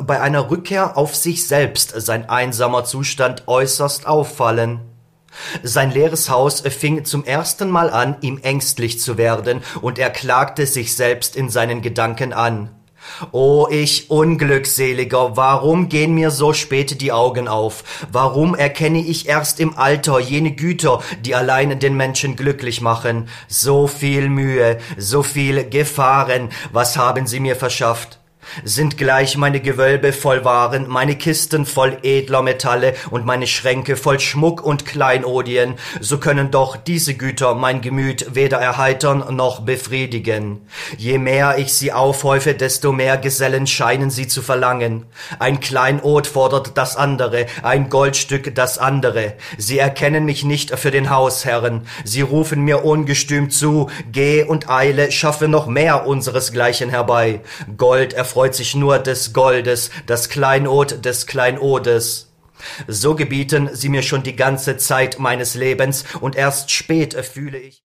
bei einer Rückkehr auf sich selbst sein einsamer Zustand äußerst auffallen. Sein leeres Haus fing zum ersten Mal an, ihm ängstlich zu werden, und er klagte sich selbst in seinen Gedanken an. »O ich Unglückseliger, warum gehen mir so spät die Augen auf? Warum erkenne ich erst im Alter jene Güter, die allein den Menschen glücklich machen? So viel Mühe, so viel Gefahren, was haben sie mir verschafft? Sind gleich meine Gewölbe voll Waren, meine Kisten voll edler Metalle und meine Schränke voll Schmuck und Kleinodien, so können doch diese Güter mein Gemüt weder erheitern noch befriedigen. Je mehr ich sie aufhäufe, desto mehr Gesellen scheinen sie zu verlangen. Ein Kleinod fordert das andere, ein Goldstück das andere. Sie erkennen mich nicht für den Hausherren. Sie rufen mir ungestüm zu, geh und eile, schaffe noch mehr unseresgleichen herbei. Gold erfreut sich nur des Goldes, das Kleinod des Kleinodes. So gebieten sie mir schon die ganze Zeit meines Lebens, und erst spät fühle ich